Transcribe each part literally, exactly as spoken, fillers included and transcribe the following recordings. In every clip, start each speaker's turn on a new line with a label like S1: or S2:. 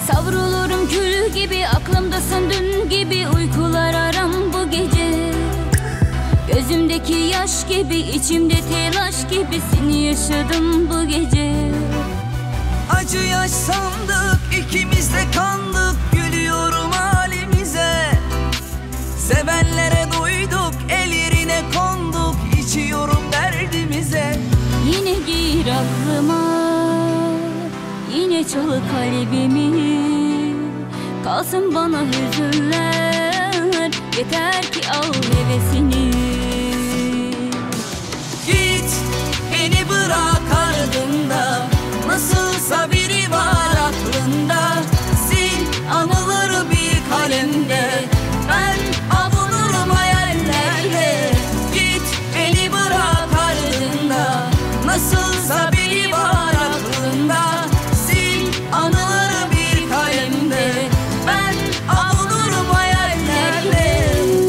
S1: Savrulurum kül gibi, aklımdasın dün gibi. Uykular aram bu gece. Gözümdeki yaş gibi, içimde telaş gibi. Seni yaşadım bu gece.
S2: Acı yaş sandık, ikimiz de kandık. Gülüyorum halimize. Sevenlere doyduk, el yerine konduk. İçiyorum derdimize.
S1: Yine gir aklıma, yine çal kalbimi. Kalsın bana hüzünler, yeter ki al hevesini.
S2: Git, beni bırak ardında. Nasılsa biri var aklında. Sil anıları bir kalemde. Ben avunurum hayallerle. Git, beni bırak ardında. Nasılsa biri var aklında. Sil anıları bir kalemde. Ben avunurum hayallerle.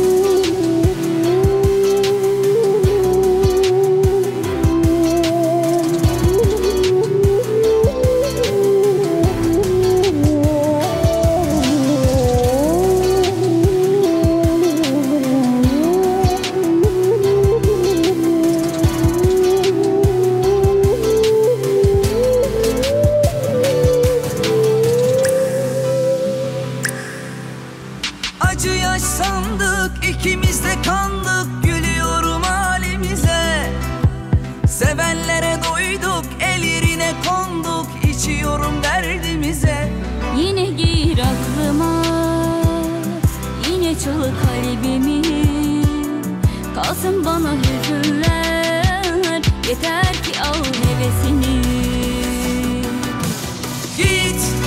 S2: Acı yaş sandık, ikimiz de kandık. Gülüyorum halimize. Sevenlere doyduk, el yerine konduk. İçiyorum derdimize.
S1: Yine gir aklıma, yine çal kalbimi. Kalsın bana hüzünler, yeter ki al hevesini.
S2: Git,